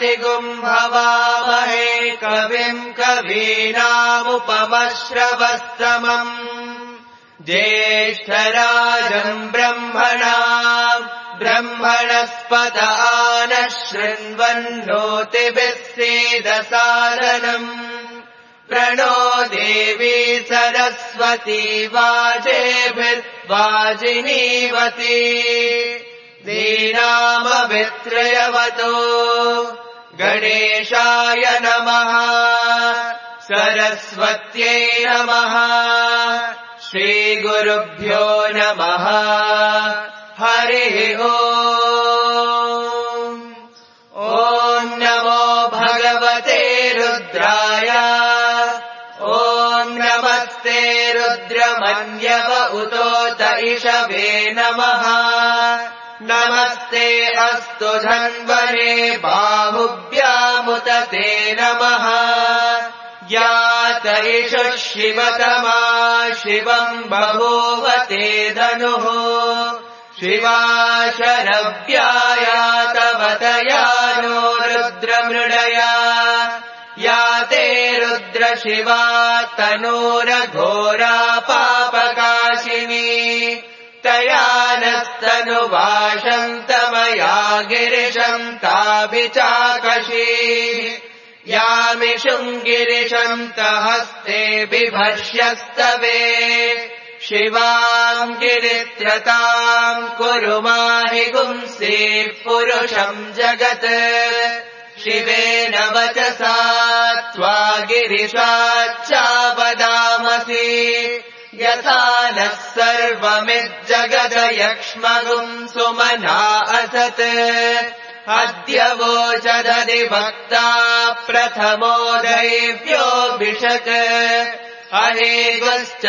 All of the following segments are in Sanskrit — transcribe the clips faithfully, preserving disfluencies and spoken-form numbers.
भवामहे कविम् कवीनामुपमश्रवस्तमम् ज्येष्ठराजम् ब्रह्मणाम् ब्रह्मणस्पत नः शृण्वन्नोतिभिः सीदसादनम् प्रणो देवी सरस्वती वाजेभिर्वाजिनीवती दीनामभित्रयवतो गणेशाय नमः सरस्वत्यै नमः श्रीगुरुभ्यो नमः हरिः ओम् ॐ नमो भगवते रुद्राय ॐ नमस्ते रुद्रमन्यव उतोत इषवे नमः नमस्ते अस्तु धन्वने बाहुभ्यामुत ते नमः यात इषुः शिवतमा शिवम् बभूव ते धनुः शिवा शरव्यायातवतया नो रुद्रमृडया या ते रुद्रशिवा तनूरघोरा पापकाशिनी तया नस्तनुवाशन्तमया गिरिशम् ताभिचाकशी यामिषुम् गिरिशन्तहस्ते बिभर्ष्यस्तवे शिवाम् गिरित्रताम् कुरु माहि गुंसीः पुरुषम् जगत् शिवेन वचसा त्वा गिरिशाच्चावदामसि यथा नः सर्वमिज्जगदयक्ष्मगुम् सुमना असत् अद्य वोचदधिवक्ता प्रथमो दैव्योऽभिषक् अहेगश्च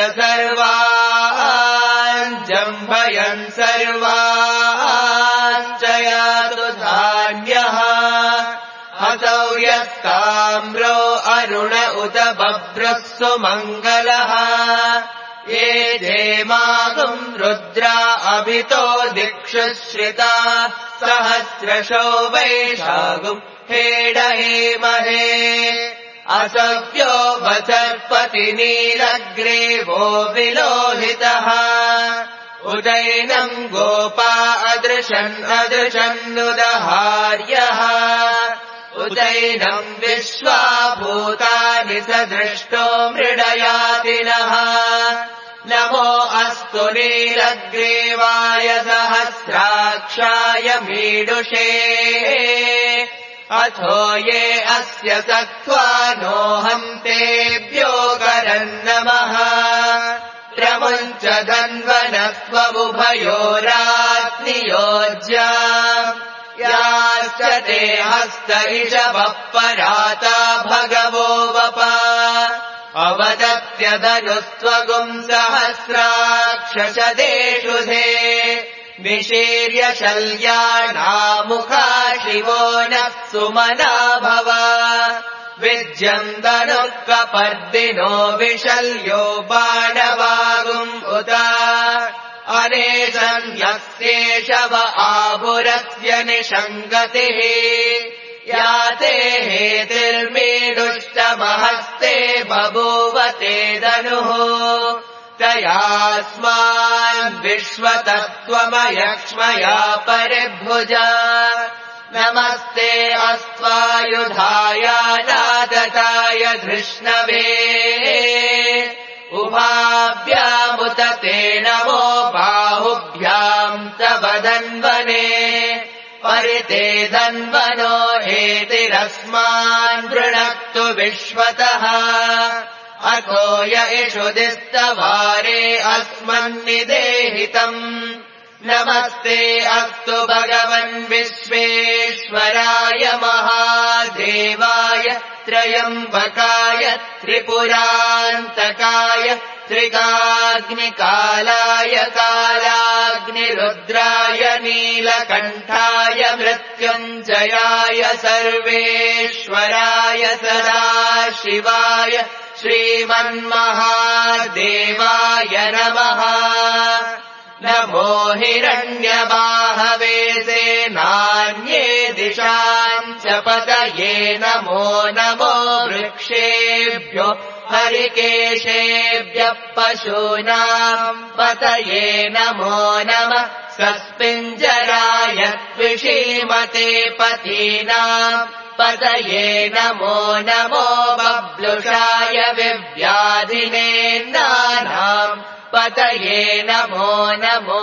सर्वान् जम्भयन् सर्वान् च यातु धान्यः असौ यस्ताम्रो अरुण उत बभ्रः सुमङ्गलः ये धेमागुम् रुद्रा अभितो दिक्षु श्रिता सहस्रशो वैशागुम् हेडहेमहे असव्यो वसर्पति नीलग्रीवो विलोहितः उदैनम् गोपा अदृशन् अदृशन्नुदहार्यः उदैनम् विश्वा भूतानि सदृष्टो मृडयातिनः नमो अस्तु नीलग्रीवाय सहस्राक्षाय मीडुषे अथो ये अस्य सत्त्वानोऽहम् तेभ्यो करन्नमः प्रमुञ्च धन्वनस्त्वमुभयोरात्नियोज्या याश्च ते हस्त इषवः पराता भगवो वपा अवदत्यदनुस्त्वगुम् सहस्राक्षशदेषु धे निशीर्य शल्यानामुखा शिवो नः सुमना भव विज्यन्दनुः कपर्दिनो विशल्यो बाणवागुम् उत अनेशम् यस्येषव आभुरस्य निषङ्गतिः याते हेतिर्मीडुष्टमहस्ते बभूव ते धनुः तयास्मान् विश्वतत्त्वमयक्ष्मया परिभुजा नमस्ते अस्त्वायुधाय नादताय धृष्णवे उभाभ्यामुत ते नमो बाहुभ्याम् तव धन्वने परिते धन्वनो हेतिरस्मान् वृणक्तु विश्वतः अथो य इषु दिस्तवारे अस्मन्निदेहितम् नमस्ते अस्तु भगवन् विश्वेश्वराय महादेवाय त्रयम्बकाय त्रिपुरान्तकाय त्रिकाग्निकालाय कालाग्निरुद्राय नीलकण्ठाय मृत्युञ्जयाय सर्वेश्वराय सदाशिवाय श्रीमन्महादेवाय नमः। नमो हिरण्यबाहवे सेनान्ये दिशाम् च पतये नमो नमो वृक्षेभ्यो हरिकेशेभ्यः पशूनाम् पतये नमो नमः सस्पिञ्जराय त्विषीमते पतीनाम् पतये नमो नमो बब्लुषाय विव्याधिनेन्नानाम् पतये नमो नमो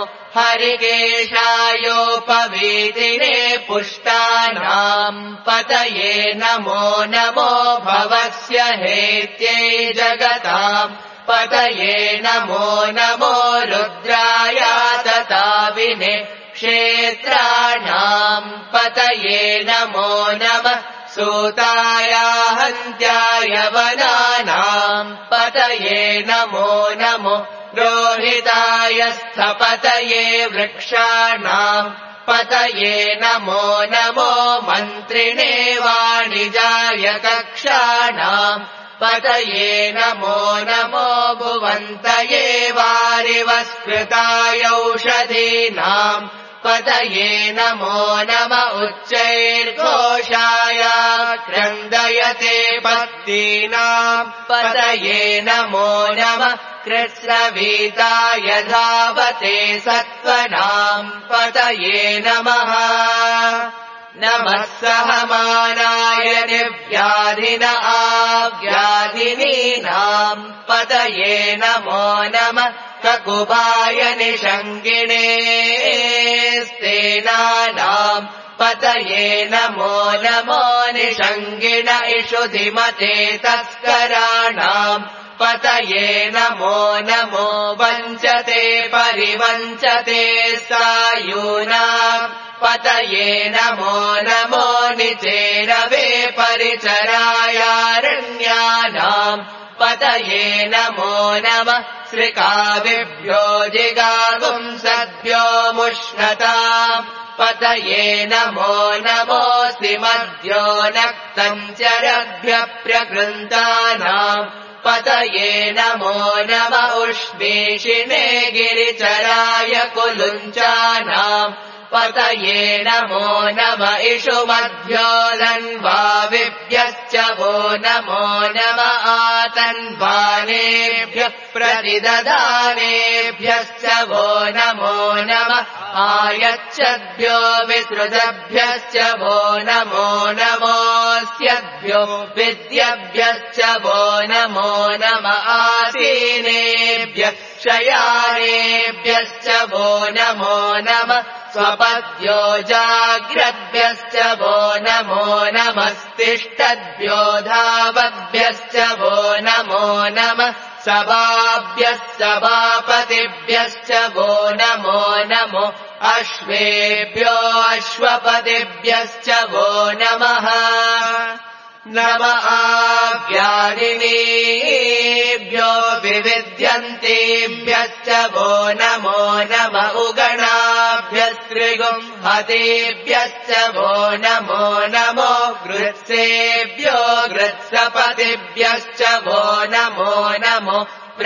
हरिकेशायोपवीतिने पुष्टानाम् पतये नमो नमो भवस्य हेत्यै जगताम् पतये नमो नमो रुद्राय तताविने क्षेत्राणाम् पतये नमो नमः सूताय हन्त्याय वनानाम् पतये नमो नमो रोहिताय स्थपतये वृक्षाणाम् पतये नमो नमो मन्त्रिणे वाणिजाय कक्षाणाम् पतये नमो नमो भुवन्तये वारिवस्कृताय औषधीनाम् पतये नमो नम उच्चैर्घोषाय क्रन्दयते पत्नीनाम् पतये नमो नमः कृत्स्नवीताय धावते सत्त्वनाम् पतये नमः नमः सहमानाय निर्व्याधिन आव्याधिनीनाम् पतये नमो नमः ककुभाय निषङ्गिणे स्तेनानाम् पतये नमो नमो निषङ्गिण इषुधिमते तस्कराणाम् पतये नमो नमो वञ्चते परिवञ्चते सायूनाम् पतये नमो नमो निचेरवे परिचरायारण्यानाम् पतये नमो नमः श्रिकाविभ्यो जिगागुंसद्भ्यो मुष्णताम् पतये नमो नमोऽस्ति मध्यो नक्तम् चरभ्यः प्रकृन्तानाम् पतये नमो नम उष्णीषिणे गिरिचराय कुलुञ्चानाम् पतये नमो नम इषुमध्यो धन्वाविभ्यश्च वो नमो नम आतन्वानेभ्यः प्रतिदधानेभ्यश्च वो नमो नम आयच्छद्भ्यो विसृजभ्यश्च वो नमो नमोऽस्यद्भ्यो विद्यभ्यश्च वो नमो नम आसीनेभ्यः शयानेभ्यश्च वो नमो नम स्वपद्यो जाग्रद्भ्यश्च वो नमो नमस्तिष्ठद्भ्यो धावद्भ्यश्च वो नमो नमः सभाभ्यः सभापतिभ्यश्च वो नमो नमो अश्वेभ्यो अश्वपतिभ्यश्च वो नमः नम आव्याधिनीभ्यो विविद्यन्तेभ्यश्च वो नमो नम उगणाभ्यस्त्रिगुंहतेभ्यश्च वो नमो नमो गृत्सेभ्यो गृत्सपतिभ्यश्च वो नमो नमो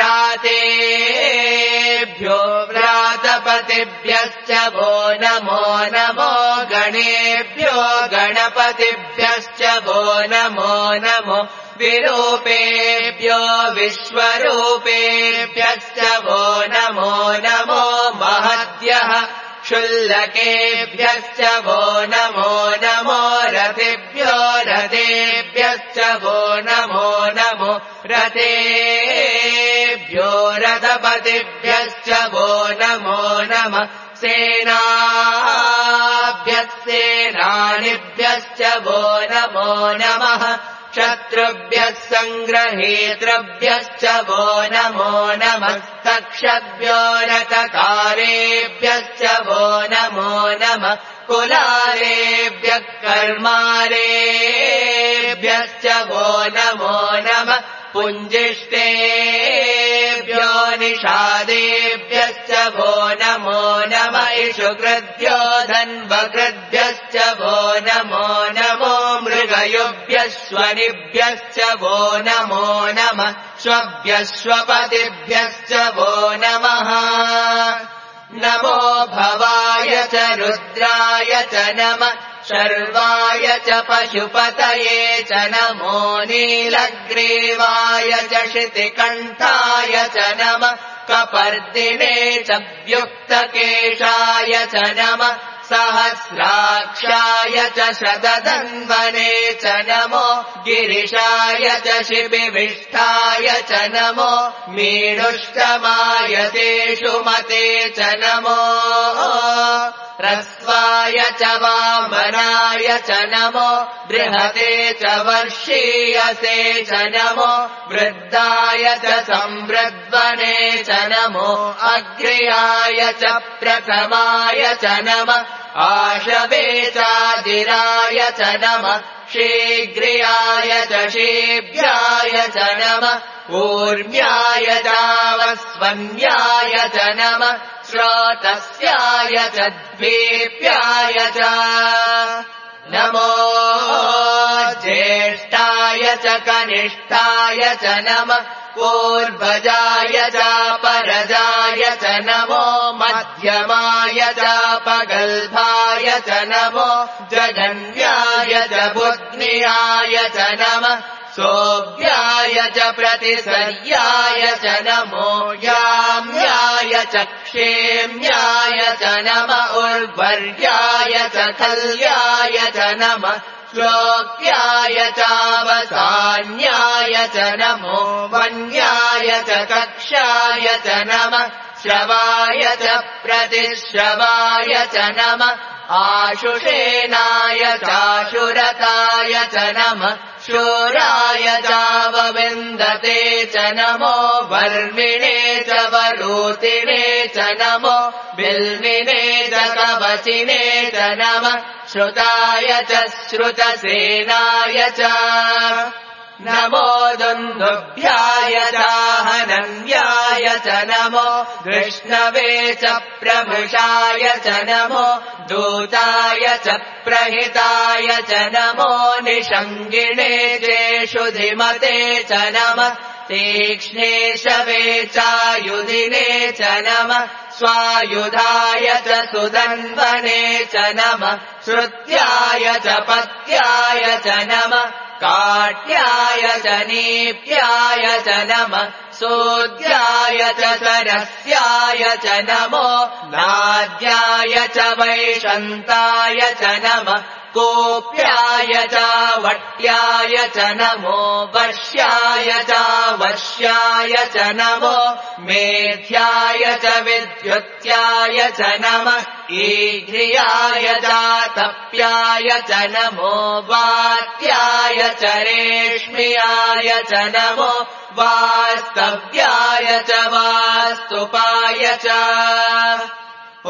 व्रातेभ्यो व्रातपतिभ्यश्च वो नमो नमो गणेभ्यो गणपतिभ्यश्च वो नमो नमो विरूपेभ्यो विश्वरूपेभ्यश्च वो नमो नमो महद्यः क्षुल्लकेभ्यश्च वो नमो नमो रथेभ्यो रथेभ्यश्च वो नमो नमो रथेभ्यो रथपतिभ्यश्च वो नमो नमः सेनाभ्यस्तेनानिभ्यश्च वो नमो नमः शत्रुभ्यः सङ्ग्रहेतृभ्यश्च वो नमो नमस्तक्षभ्यो रथकारेभ्यश्च वो नमो नमः कुलारेभ्यः कर्मारेभ्यश्च वो नमो नमः पुञ्जिष्टेभ्यो निषादेभ्यश्च वो नमो नम इषुकृद्भ्यो धन्वकृद्भ्यश्च वो नमो नमो मृगयुभ्यश्वनिभ्यश्च वो नमो नमः स्वभ्यश्वपतिभ्यश्च वो नमः नमो भवाय च रुद्राय च नमः शर्वाय च पशुपतये च नमो नीलग्रीवाय च शितिकण्ठाय च नमः कपर्दिने च व्युक्तकेशाय च नमः सहस्राक्षाय च शतधन्वने च नमो गिरिशाय च शिबिविष्ठाय च नमो मीनुष्टमाय तेषु मते च नमो ह्रस्वाय च वामनाय च नमो बृहते च वर्षीयसे च नमो वृद्धाय च संवृद्वने च नमो अग्र्याय च प्रथमाय च नमः आशवे चादिराय च नमः शीघ्रियाय च शीभ्याय च नमः ऊर्म्याय चावस्वन्याय च नमः श्रोतस्याय च द्वीप्याय च नमो ज्येष्ठाय च कनिष्ठाय च नमः पूर्वजाय चापरजाय च नमो मध्यमाय चापगल्भाय च नमो जगन्याय च बुध्नियाय च नमः सोऽव्याय च प्रतिसर्याय च नमो याम्याय च क्षेम्याय च नमः उर्वर्याय च खल्याय च नमः श्लोक्याय चावसान्याय च नमो वन्याय च कक्षाय च नमः श्रवाय च प्रतिश्रवाय च नमः आशुषेणाय चाशुरताय च नमः शूराय चावविन्दते च नमो वर्मिणे च वरूतिने च नमो बिल्विने च कवचिने च नमः श्रुताय च श्रुतसेनाय च नमो दुन्दुभ्याय चाहनन्याय च नमो कृष्णवे च प्रभृशाय च नमो दूताय च प्रहिताय च नमो निषङ्गिणे चेषु धिमते च नमः तीक्ष्णे शवे चायुधिने च नमः स्वायुधाय च सुदन्वने च नमः श्रुत्याय च पत्याय च नमः काट्याय च नीप्याय च नमः सोद्याय च सरस्याय च नमो नाद्याय च वैशन्ताय च नमः कोप्याय च वट्याय च नमो वर्ष्याय च वर्ष्याय च नमो मेध्याय च विद्युत्याय च नमः ईघ्रियाय च तप्याय च नमो वात्याय च रेष्म्याय च नमो वास्तव्याय च वास्तुपाय च ॐ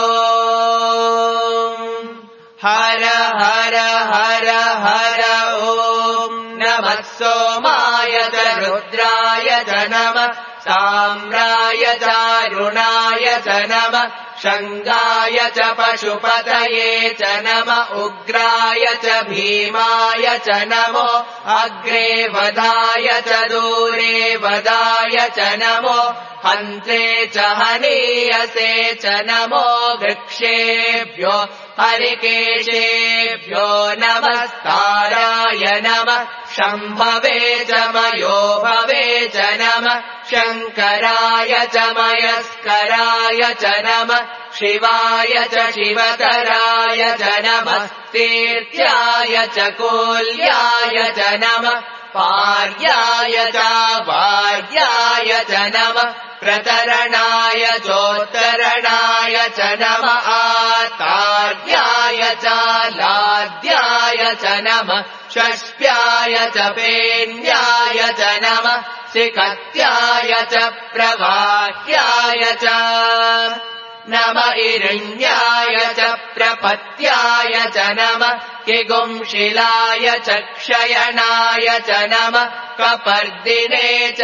हर हर हर हर ॐ नमः सोमाय च रुद्राय च नमः साम्राय चारुणाय च नमः शङ्गाय च पशुपतये च नमः उग्राय च भीमाय च नमो अग्रे वधाय च दूरे वधाय च नमो हन्त्रे च हनीयसे च नमो वृक्षेभ्यो हरिकेशेभ्यो नमस्काराय नमः शम्भवे च मयोभवे च नमः शङ्कराय च मयस्कराय च नमः शिवाय च शिवतराय च नमः तीर्थ्याय च कोल्याय च नमः पार्याय च वार्याय च नमः प्रतरणाय चोत्तरणाय च नमः आतार्याय च लाद्याय च नमः षष्ट्याय च पेन्याय च नमः सिकत्याय च प्रवाह्याय च नम इरण्याय च प्रपत्याय च नमः किगुंशिलाय च क्षयणाय च नमः कपर्दिने च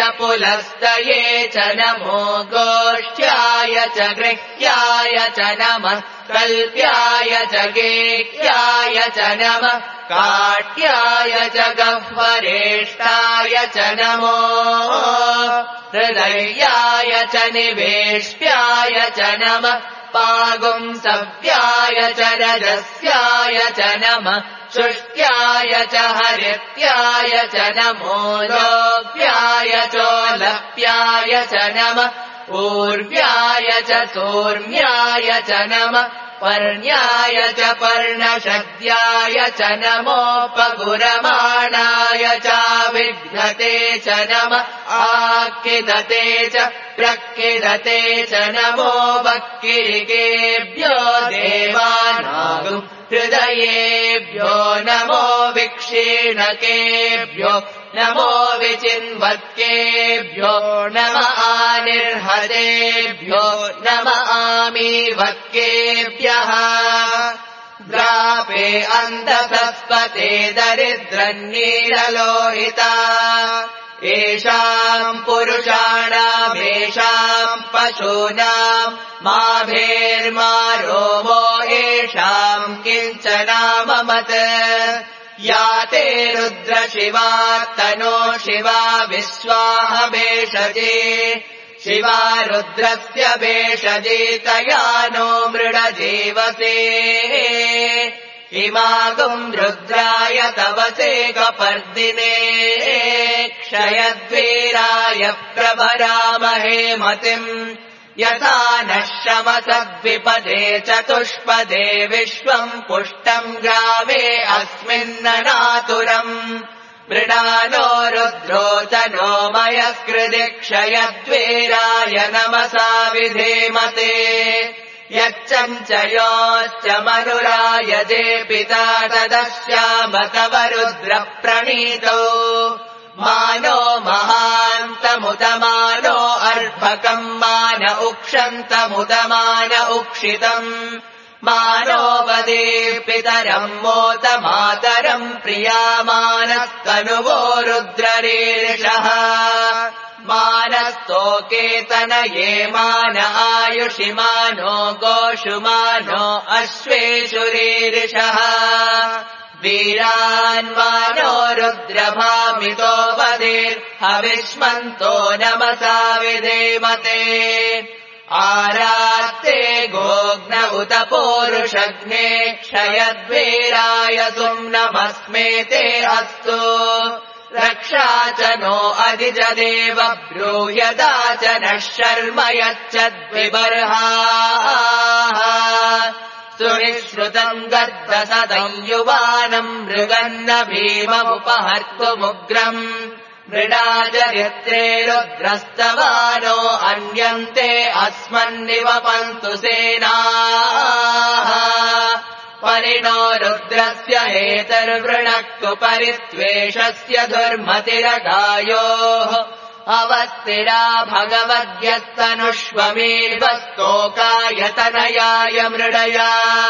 पुलस्तये च नमो गोष्ठ्याय च गृह्याय च नमः कल्प्याय च गेह्याय च नमः काट्याय च गह्वरेष्ठाय च नमो हृदयाय च निवेश्याय च नमः पागुंसव्याय च रजस्याय च नमः शुष्ट्याय च हरित्याय च नमो लोभ्याय चोलभ्याय च नमः पूर्व्याय च सोर्म्याय च नमः पर्ण्याय च पर्णशद्याय च नमोपगुरमाणाय चाविघ्नते च नमः आकिदते च प्रकिदते च नमो वक्किरिकेभ्यो देवानागुम् हृदयेभ्यो नमो विक्षीणकेभ्यो नमो विचिन्वत्केभ्यो नम आनिर्हतेभ्यो नम आमीवत्केभ्यः द्रापे अन्धसस्पते दरिद्रन्नीललोहिता येषाम् पुरुषाणामेषाम् पशूनाम् माभेर्मा रोमो येषाम् किञ्चनाममत् या ते रुद्रशिवा तनो शिवा विश्वाहभेषजे शिवा रुद्रस्य भेषजे तया नो मृडजीवसे इमागुम् रुद्राय तवसे कपर्दिने क्षयद्वीराय प्रभरामहे मतिम् यथा नः शमसद्विपदे चतुष्पदे विश्वम् पुष्टम् ग्रामे अस्मिन्ननातुरम् मृडानो रुद्रो तनो मयस्कृति क्षयद्वीराय नमसा विधेमते यच्चञ्चयोश्च मनुरायजे पिता तदस्याम तव रुद्रप्रणीतौ मानो महान्तमुदमानो अर्भकम् मान उक्षन्तमुदमान उक्षितम् मानो वदे पितरम् मोत मातरम् प्रियामानस्तनुवो रुद्ररीरिषः मानस्तोकेतनये मान आयुषि मानो गोषु मानो अश्वेषु रीरिषः वीरान्वानो रुद्रभामितो वदेर्हविष्मन्तो नमसा विधेमते आरात्ते गोग्न उत पोरुषग्ने क्षयद्वीराय सुम्नमस्मेते अस्तु रक्षा च नो अधिजदेव ब्रूह्यदा च नः शर्म यच्चद्विबर्हाः सुनिश्रुतम् गर्दसदम् युवानम् मृगन्न भीममुपहर्तुमुग्रम् मृडाचरित्रे रुद्रस्तवानो अन्यन्ते अस्मन्निवपन्तु सेनाः परिणो रुद्रस्य हेतर्वृणक्तु परित्वेषस्य दुर्मतिरगायोः अवस्थिरा भगवद्यस्तनुष्वमेवस्तोकायतनयाय मृडया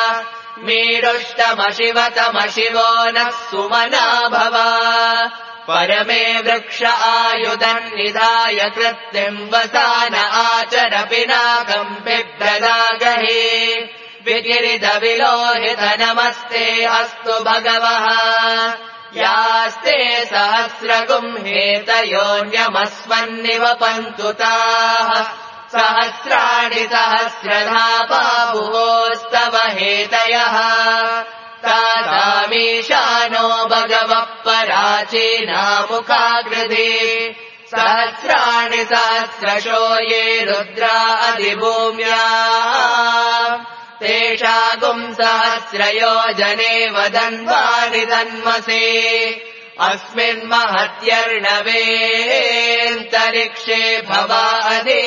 मीडुष्टमशिवतमशिवो नः सुमना भव परमे वृक्ष आयुधन्निधाय कृत्तिम् वसान आचर पिनाकम् बिभ्रदागहे विगिरिधविलोहित नमस्ते अस्तु भगवः यास्ते सहस्रगुम् हेतयोऽन्यमस्मन्निवपन्तु ताः सहस्राणि सहस्रधा बाहुवोस्तव हेतयः तासामीशानो भगवः पराचीनामुखाकृते सहस्राणि सहस्रशो ये रुद्रा अधिभूम्या तेषागुम् सहस्रयोजने वदन्वानि तन्मसे अस्मिन्महत्यर्णवेऽन्तरिक्षे भवादे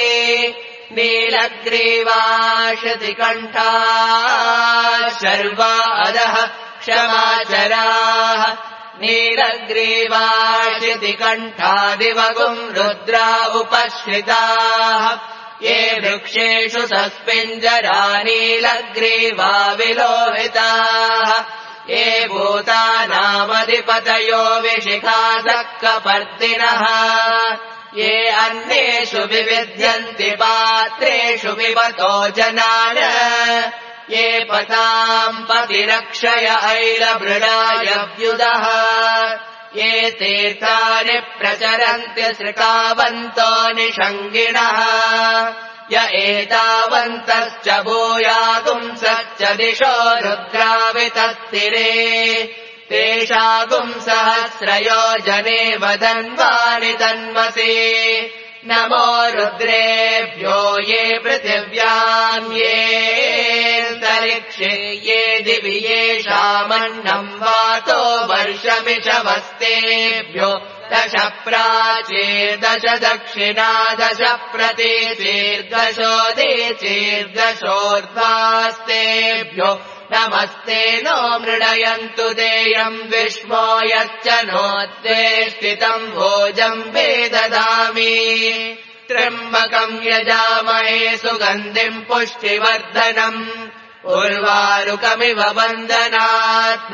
नीलग्रीवाशतिकण्ठा शर्वा अधः क्षमाचराः नीलग्रीवाशितिकण्ठादिवगुम् रुद्रा उपश्रिताः ये वृक्षेषु सस्मिञ्जरा नीलग्रीवा विलोहिताः ये भूतानामधिपतयो विशिखासक्कपर्दिनः ये अन्येषु विविध्यन्ति पात्रेषु पिबतो जनान् ये पताम् पतिरक्षय ऐलमृडायव्युदः ये तीर्थानि प्रचरन्त्य सृकावन्तो निषङ्गिणः य एतावन्तश्च भूयागुंसश्च दिशो रुद्रावितस्तिरे तेषागुंसहस्रयोजने वदन्वानि तन्मसि नमो रुद्रेभ्यो ये पृथिव्याम् ये अन्तरिक्षे ये दिवि येषामन्नम् वातो वर्षमिषवस्तेभ्यो दश प्राचीर्दश दक्षिणा दश प्रतीचीर्दशोदीचीर्दशोर्ध्वास्तेभ्यो नमस्ते नो मृडयन्तु देयम् विश्वो यच्च नोद्वेष्टितम् भोजम् वेददामि त्र्यम्बकम् यजामहे सुगन्धिम् पुष्टिवर्धनम् उर्वारुकमिव बन्धनात्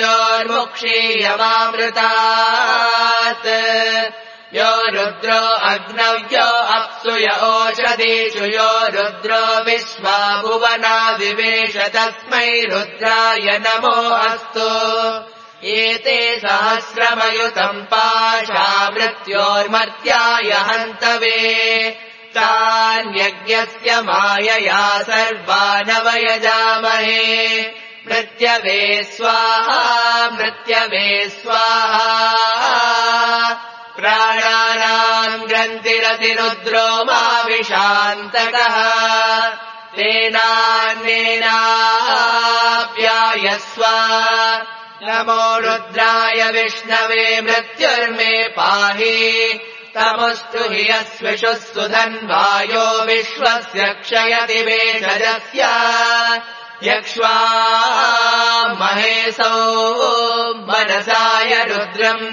मृत्योर्मुक्षीयमामृतात् यो रुद्रो अग्नव्यो अप्सु य ओषधीषु यो रुद्रो विश्वा भुवना विवेश तस्मै रुद्राय नमो अस्तु एते सहस्रमयुतम् पाशा मृत्योर्मर्त्याय हन्तवे तान्यज्ञस्य मायया सर्वानवयजामहे मृत्यवे स्वाहा मृत्यवे स्वाहा प्राणानाम् ग्रन्थिरतिरुद्रो माविशान्तकः तेनान्नेनाप्यायस्व नमो रुद्राय विष्णवे मृत्युर्मे पाहि तमुस्तु हि यस्विषुः सुधन्वायो विश्वस्य क्षयति भेषजस्य यक्ष्वा महेशो मनसाय रुद्रम्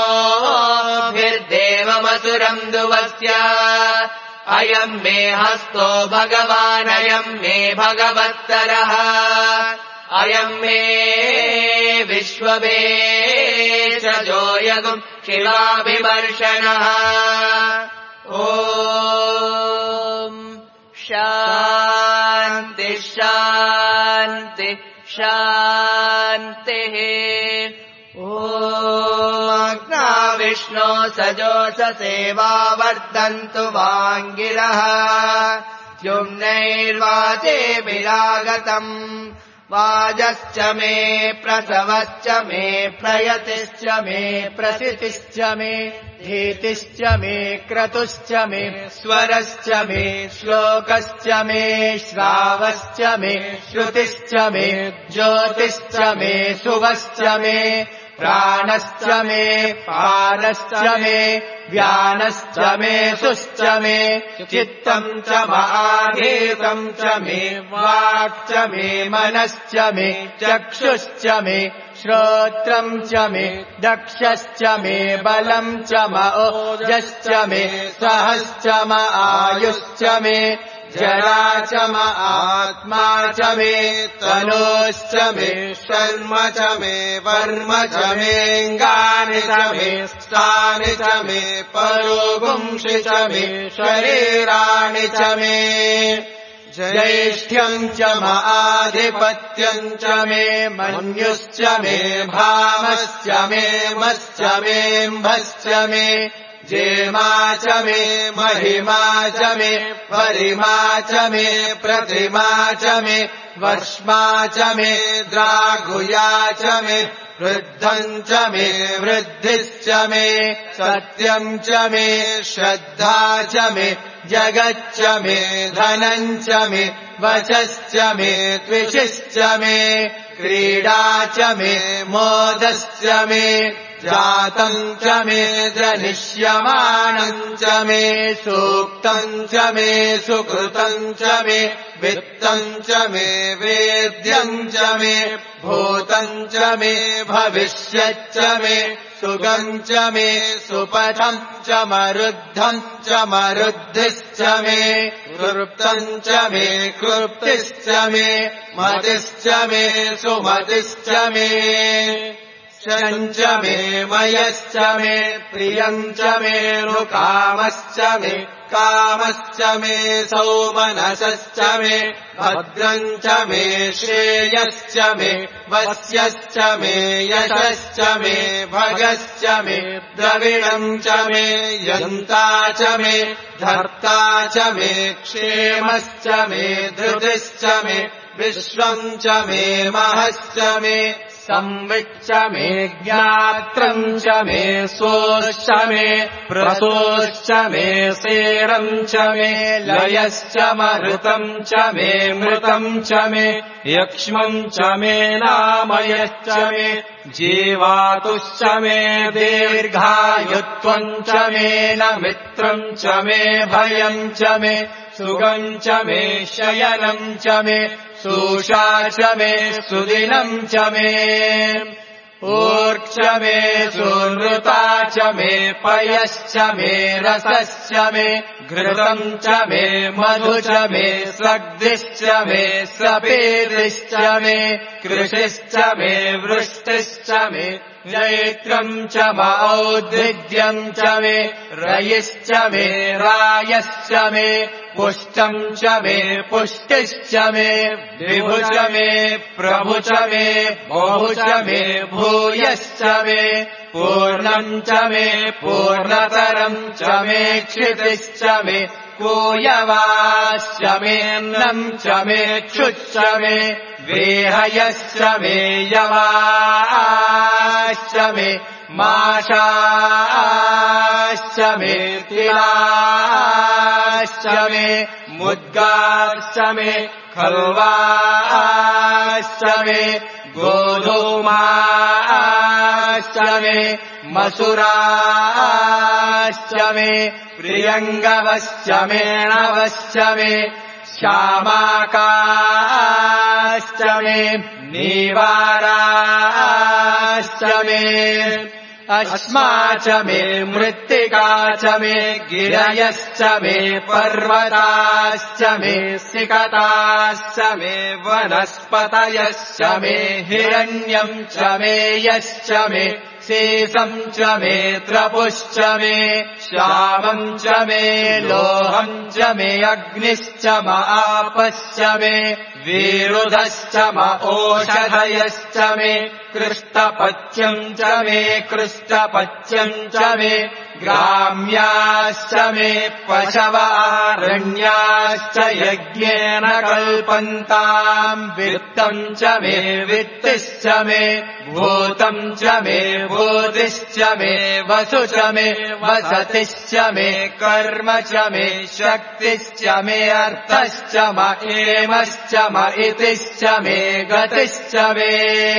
नमोभिर्देवमसुरम् दुवस्य अयम् मे हस्तो भगवानयम् मे भगवत्तरः अयम् मे विश्ववेशजो यगुम् शिवाभिमर्शनः ॐ शान्ति शान्ति शान्तिः ॐ विष्णो सजोष सेवा वर्धन्तु वाङ्गिरः द्युम्नैर्वाचे विरागतम् वाजश्च मे प्रसवश्च मे प्रयतिश्च मे प्रसितिश्च मे धीतिश्च मे क्रतुश्च मे स्वरश्च मे श्लोकश्च मे श्रावश्च मे श्रुतिश्च मे ज्योतिश्च मे शुभश्च मे प्राणश्च मे पानश्च मे व्यानश्च मे सुश्च मे चित्तम् च माधीतम् च मे वाक् च मे मनश्च मे चक्षुश्च मे श्रोत्रम् च मे दक्षश्च मे बलम् च ओजश्च मे सहश्च म आयुश्च मे जरा च म आत्मा च मे तनोश्च मे शर्म च मे वर्म च मेऽङ्गानि च मे स्थानि च मे परोगुंषि च मे शरीराणि च मे ज्यैष्ठ्यम् च म आधिपत्यम् च मे मन्युश्च मे भामश्च मे मश्च मेऽम्भश्च मे जेमा च मे महिमा च मे परिमा च मे प्रतिमा च मे वर्ष्मा च मे द्रागुया च मे वृद्धम् च मे वृद्धिश्च मे सत्यम् च मे श्रद्धा च मे जगच्च मे धनम् च मे वचश्च मे त्विषिश्च मे क्रीडा च मे मोदश्च मे जातम् च मे जनिष्यमाणम् च मे सूक्तम् च मे सुकृतम् च मे वित्तम् च मे वेद्यम् च मे भूतम् च मे भविष्यच्च मे सुगम् च मे सुपथम् च मरुद्धम् च मरुद्धिश्च मे कृप्तम् च मे कृप्तिश्च मे मतिश्च मे सुमतिश्च मे शञ्च मे मयश्च मे प्रियम् च मे नुकामश्च मे कामश्च मे सौमनसश्च मे भद्रम् च मे श्रेयश्च मे वस्यश्च मे यशश्च मे भगश्च मे द्रविणम् च मे यन्ता च मे धर्ता च मे क्षेमश्च मे धृतिश्च मे विश्वम् च मे महश्च मे संविच्च मे ज्ञात्रम् च मे सोश्च मे प्रसोश्च मे सेरम् च मे लयश्च मरुतम् च मे मृतम् च मे यक्ष्मम् च मे नामयश्च मे जीवातुश्च मे दीर्घायुत्वम् च मे न मित्रम् च मे भयम् च मे सुगम् च मे शयनम् च मे सूषा च मे सुदिनम् च मे ऊर्क्ष मे सुनृता च मे पयश्च मे रसश्च मे घृतम् च मे मधु च मे सग्धिश्च मे सपेदिश्च मे कृषिश्च मे वृष्टिश्च मे जैत्रम् च मौद्भिद्यम् च मे रयिश्च मे रायश्च मे पुष्टम् च मे पुष्टिश्च मे विभु च मे प्रभु च मे बहु च मे भूयश्च मे पूर्णम् च मे पूर्णतरम् च मे क्षितिश्च मे कूयवाश्च मे अन्नम् च मे क्षुच्च मे वेहयश्च मे यवाश्च मे माशाश्च मे तिलाश्च मे मुद्गाश्च मे खल्वाश्च मे गोधूमाश्च मे मसुराश्च मे प्रियङ्गवश्च मे नवश्च मे श्यामाकाश्च मे नीवाराश्च मे अश्मा च मे मृत्तिका च मे गिरयश्च मे पर्वताश्च मे सिकताश्च मे वनस्पतयश्च मे हिरण्यम् च मे यश्च मे शेषम् च मे त्रपुश्च मे श्यामम् च मे लोहम् च मे अग्निश्च म आपश्च मे विरुधश्च म ओषधयश्च मे कृष्टपच्यम् च मे कृष्टपच्यम् च मे ग्राम्याश्च मे पशव आरण्याश्च यज्ञेन कल्पन्ताम् वित्तम् च मे वित्तिश्च मे भूतम् च मे भूतिश्च मे वसु च मे वसतिश्च मे कर्म च मे शक्तिश्च मे अर्थश्च म एमश्च म इतिश्च मे गतिश्च मे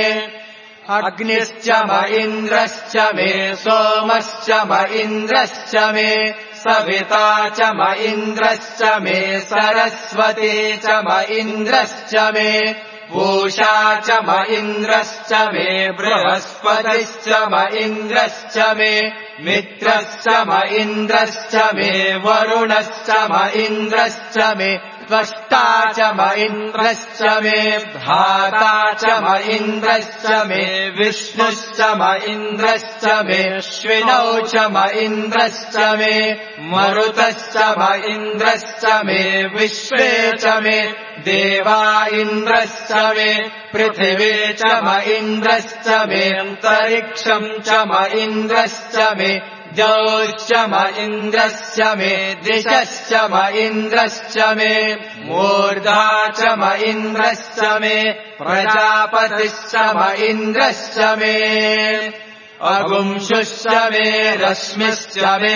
अग्निश्च म इन्द्रश्च मे सोमश्च म इन्द्रश्च मे सविता च म इन्द्रश्च मे सरस्वती च म इन्द्रश्च मे पूषा च म इन्द्रश्च मे बृहस्पतिश्च म इन्द्रश्च मे मित्रश्च म इन्द्रश्च मे वरुणश्च म इन्द्रश्च मे त्वष्टा च म इन्द्रश्च मे धाता च म इन्द्रश्च मे विष्णुश्च म इन्द्रश्च मे अश्विनौ च म इन्द्रश्च मे मरुतश्च म इन्द्रश्च मे विश्वे च मे देवा इन्द्रश्च मे पृथिवी च म इन्द्रश्च मे अन्तरिक्षम् च म इन्द्रश्च मे द्यौश्च म इन्द्रश्च मे दिशश्च म इन्द्रश्च मे मूर्धा च म इन्द्रश्च मे प्रजापतिश्च म इन्द्रश्च मे अगुंशुश्च मे रश्मिश्च मे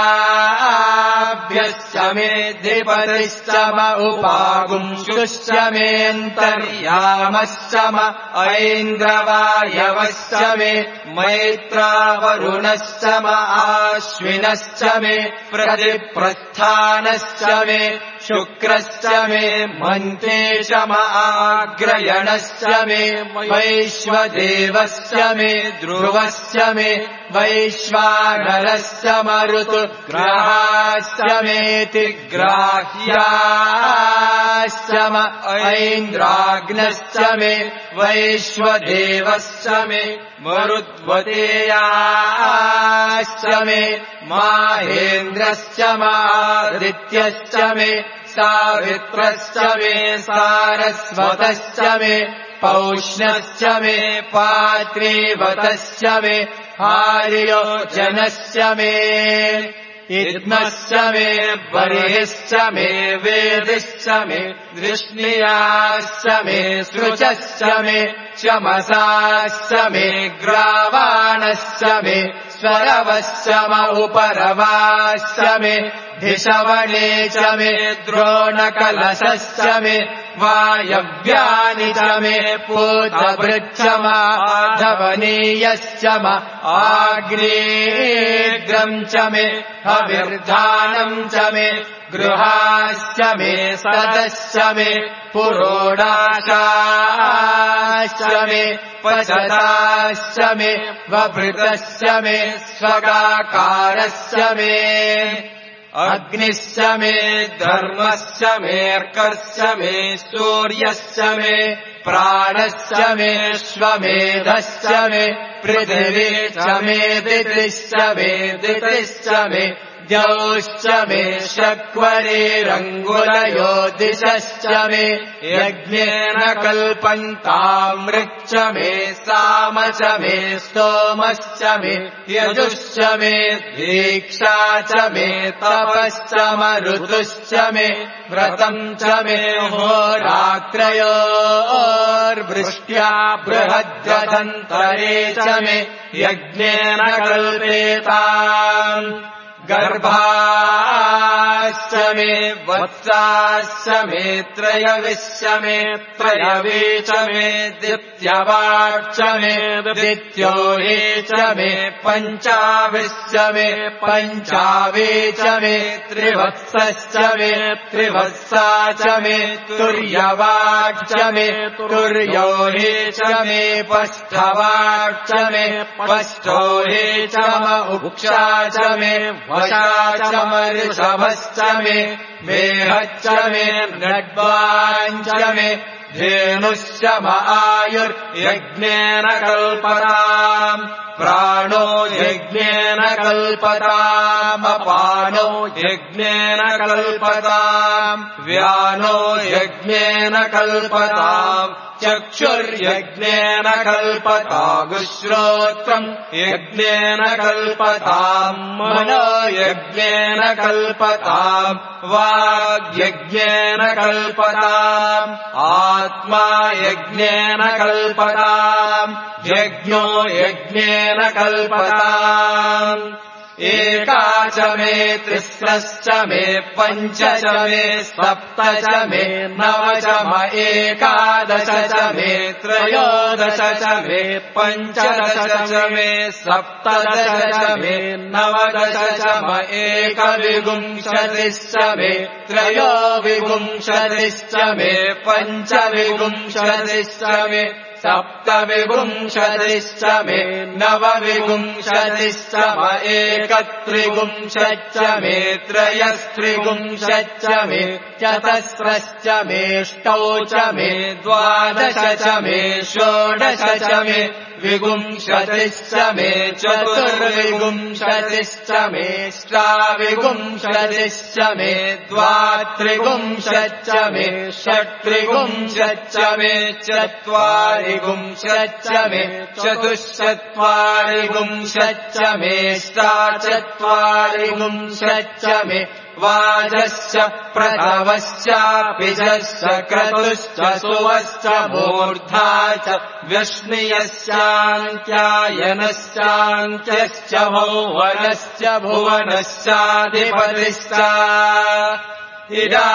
दाभ्यश्च मे द्विपतिश्च म उपागुंशुश्च मेऽन्तर्यामश्च म ऐन्द्रवायवश्च मे मैत्रावरुणश्च म आश्विनश्च मे प्रतिप्रस्थानश्च मे शुक्रश्च मे मन्ते च म आग्रयणश्च मे वैश्वदेवश्च मे ध्रुवश्च मे वैश्वानरश्च म ऋतुग्रहाश्च मेति ग्राह्याश्च म ऐन्द्राग्नश्च मे वैश्वदेवश्च मे मरुद्वतेयाश्च मे माहेन्द्रश्च मादित्यश्च मे सावित्रश्च मे सारस्वतश्च मे पौष्णश्च मे पात्रीवतश्च मे हार्योजनश्च मे इद्मश्च मे बर्हिश्च मे वेदिश्च मे वृष्णियाश्च मे सृचश्च मे चमसाश्च मे ग्रावाणश्च मे स्वरवश्च म उपरवाश्च मे धिषवणे च मे द्रोणकलशश्च मे वायव्यानि च मे पूतभृच्च माधवनीयश्च म आग्नेयग्रम् च मे हविर्धानम् च मे गृहाश्च मे सदश्च मे पुरोडाशाश्च मे पचताश्च मे वभृतश्च मे स्वगाकारश्च मे अग्निश्च मे धर्मश्च मेऽर्कश्च मे सूर्यश्च मे प्राणश्च मे श्वमेधश्च मे पृथिवी च मे दितिश्च मे दितिश्च मे द्यौश्च मे शक्वरेरङ्गुलयो दिशश्च मे यज्ञेन कल्पन्तामृच्च मे साम च मे स्तोमश्च मे यजुश्च मे दीक्षा च मे तपश्च मरुतुश्च मे व्रतम् च मे होरात्रयोर्वृष्ट्या बृहद्रथन्तरे च मे यज्ञेन कल्पेताम् गर्भाश्च मे वत्साश्च मे त्रयविश्च मे त्रयवे च मे दित्यवाच्च मे दित्योहे च मे पञ्चाविश्च मे पञ्चावे च मे त्रिवत्सश्च मे त्रिवत्सा च मे तुर्यवाच्च मे तुर्योहे च मे पष्ठवाच्च मे पष्ठोहे च म उक्षा च मे वशा च मऋषभश्च मे मेहश्च मे नड्वाञ्च मे धेनुश्च म आयुर्यज्ञेन कल्पताम् प्राणो यज्ञेन कल्पताम् अपानो यज्ञेन कल्पताम् व्यानो यज्ञेन कल्पताम् चक्षुर्यज्ञेन कल्पतागुश्रोत्रम् यज्ञेन कल्पताम् मनो यज्ञेन कल्पताम् वाग्यज्ञेन कल्पताम् आत्मा यज्ञेन कल्पताम् यज्ञो यज्ञेन कल्पताम् एका च मे त्रिस्रश्च मे पञ्च च मे सप्त च मे नव च म एकादश च मे त्रयोदश च मे पञ्चदश च मे सप्तदश च मे नवदश च म एकविंशतिश्च मे त्रयोविंशतिश्च मे पञ्चविंशतिश्च मे सप्तविंशतिश्च मे नवविंशतिश्च म एकत्रिंशच्च मे त्रयस्त्रिंशच्च मे चतस्रश्च मेष्टौ च मे द्वादश च मे षोडश च मे विंशतिश्च मे चतुर्विंशतिश्च मे ष्टाविंशतिश्च मे द्वात्रिंशच्च मे षट्त्रिंशच्च मे चत्वारिंशच्च मे चतुश्चत्वारिंशच्च मे ष्टाचत्वारिंशच्च मे वाजश्च प्रथवश्चापिजश्च क्रतुश्च सुवश्च मूर्धा च व्यश्नियश्चान्त्यायनश्चान्त्यश्च भुवनश्च भुवनश्चाधिपतिश्च इदा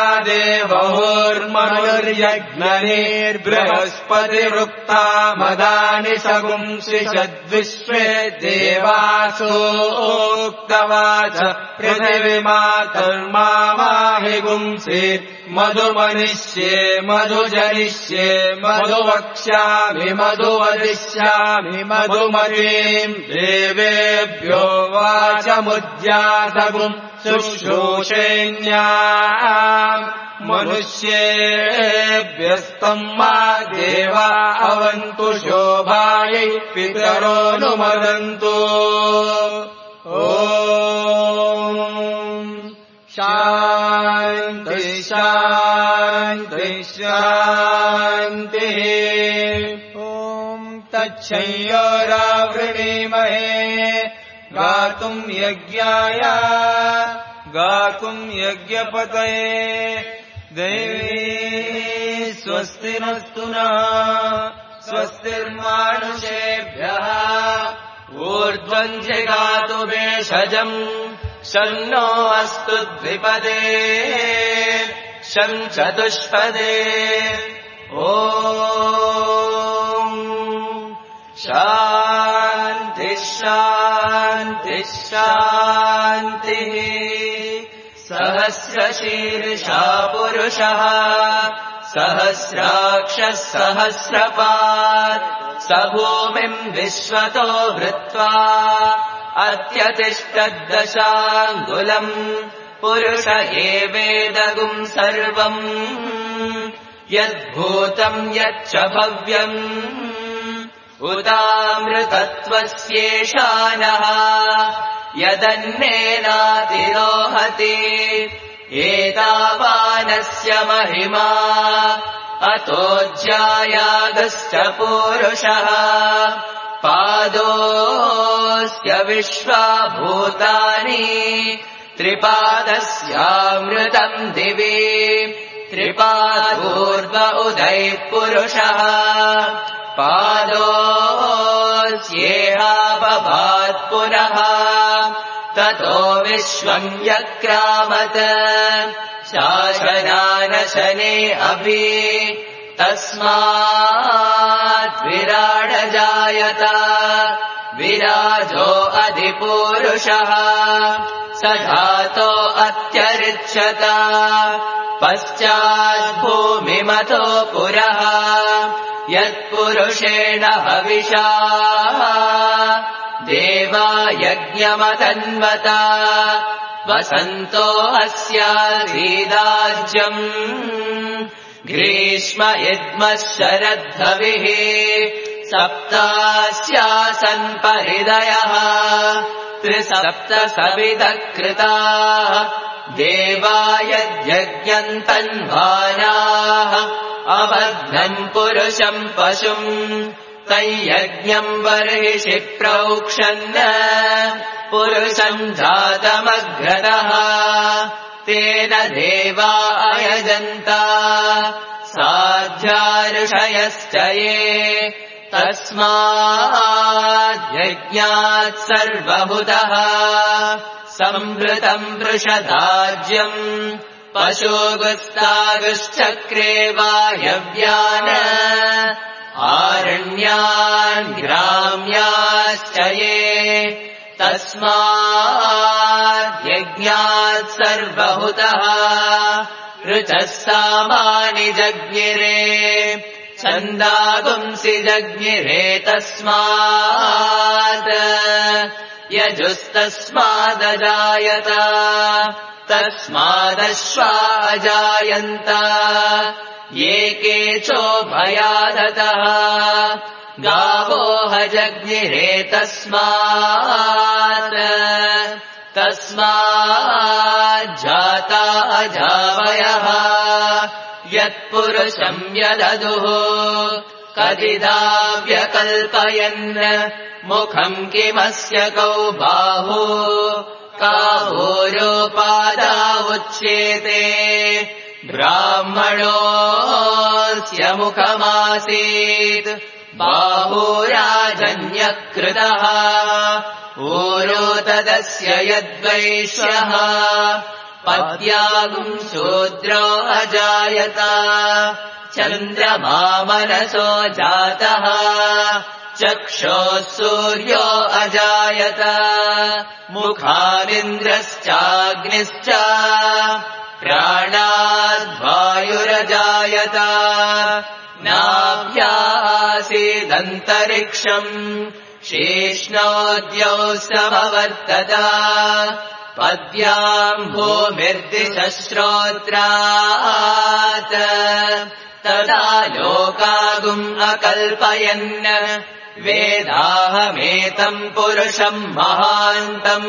देवहोर्मनुर्यज्ञनिर्बृहस्पतिरुक्ता मदानि सगुंसिषद्विश्वे देवासोक्तवाच पृथिवीमातर्मामाहिगुंसि मधुमनिष्ये मधुजनिष्ये मधुवक्ष्यामि मधुवदिष्यामि मधुमतीम् देवेभ्यो वाचमुद्यातगुम् शुश्रूषेण्याम् मनुष्येभ्यस्तम् मा देवा अवन्तु शोभायै पितरोऽनुमदन्तु ॐ शान्ति शान्ति शान्तिः ॐ तच्छंयोरावृणीमहे गातुम् यज्ञाय गातुम् यज्ञपतये देवी स्वस्ति नस्तु नः स्वस्तिर्मानुषेभ्यः ऊर्ध्वम् जगातु भेषजम् शन्नो अस्तु द्विपदे शं चतुष्पदे ॐ शान्ति शान्ति शान्तिः सहस्रशीर्षा पुरुषः सहस्राक्षः सहस्रपात् स भूमिम् विश्वतो वृत्वा अत्यतिष्ठद्दशाङ्गुलम् पुरुष एवेदगुम् सर्वम् यद्भूतम् यच्च भव्यम् उतामृतत्वस्येषानः यदन्नेनातिरोहति एतावानस्य महिमा अतोऽज्यायागश्च पूरुषः पादोऽस्य विश्वाभूतानि त्रिपादस्यामृतम् दिवि त्रिपादूर्ध्व उदयः पुरुषः पादोऽस्येहापभात् पुनः ततो विश्वम् यक्रामत शासनानशने अभि तस्मात् विराडजायत विराजो अधिपूरुषः स धातो अत्यरिच्छत पश्चाद्भूमिमतो पुरः यत्पुरुषेण हविषा देवा यज्ञमतन्वता वसन्तो अस्यासीदाज्यम् ग्रीष्म यद्मः शरद्धविः सप्तास्यासन् परिदयः त्रिसप्त सविदः कृताः देवा यद्यज्ञम् तन्वानाः अबध्नन् पुरुषम् पशुम् तय्यज्ञम् बर्हिषि प्रोक्षन् पुरुषम् जातमग्रतः तेन देवा अयजन्त साध्या ऋषयश्च ये तस्माद्यज्ञात् सर्वभूतः संवृतम् वृषदाज्यम् पशुगुस्तागुश्चक्रे वायव्यान् आरण्यान् ग्राम्याश्च ये तस्माद्यज्ञात् सर्वभूतः ऋचः सामानि जज्ञिरे छन्दागुंसि जज्ञिरे तस्मात् यजुस्तस्मादजायत तस्मादश्वा अजायन्त ये केचोभयादतः गावोह जज्ञिरे तस्मात् तस्माज्जाता अजावयः यत्पुरुषम् यदधुः कदिदा व्यकल्पयन् मुखम् किमस्य कौ बाहु काहोरोपादा उच्येते ब्राह्मणोऽस्य मुखमासीत् बाहुराजन्यकृतः ऊरो तदस्य यद्वैश्यः पद्यागुम् शूद्रो अजायत चन्द्रमा मनसो जातः चक्षोः सूर्यो अजायत मुखादिन्द्रश्चाग्निश्च प्राणाद्वायुरजायत नाभ्यासीदन्तरिक्षम् शीष्णोद्यौ समवर्तत पद्याम् भूमिर्दिशश्रोत्रात् तदा लोकागुम् अकल्पयन् वेदाहमेतम् पुरुषम् महान्तम्